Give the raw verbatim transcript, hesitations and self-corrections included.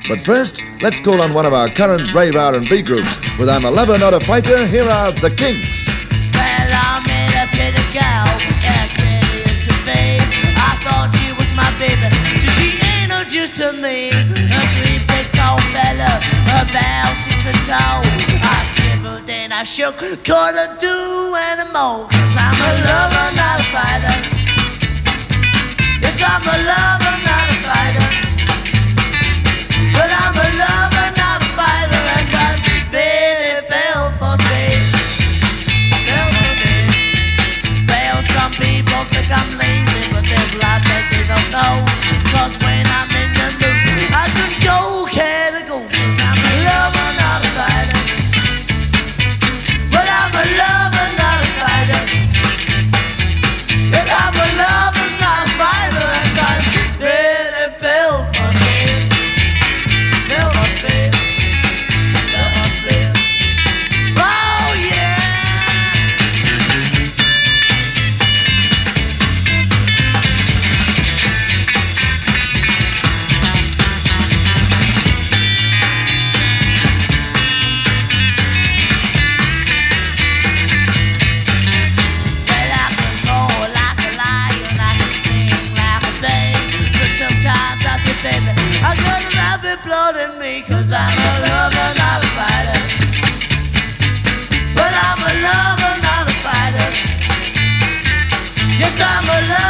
But first, let's call on one of our current rave R and B groups. With I'm a Lover, Not a Fighter, here are The Kinks. Well, I met a pretty girl, as pretty as could be. I thought she was my baby, so she introduced to me. A three big tall fella, about six foot tall. I shivered and I shook, couldn't do anymore. Cause I'm a lover, not a fighter. Yes, I'm a lover, not a fighter. But I'm a lover, not a fighter. And I'm really built for speed. Built for speed. Well, some people think I'm lazy, but there's a lot that they don't know. Cause when I'm in the mood, I can go, can I go? Cause I'm a lover, not a fighter. But I'm a lover, not a fighter. Yes, I'm a lover, not a fighter. And I'm really built for speed. Built for speed. Built for speed. Oh yeah. Well, I can roar like a lion, I can sing like a babe. But sometimes I think, baby, I could have been blood in me. Cause I'm a lover, not a fighter. But I'm a lover, not a fighter. Yes, I'm a lover.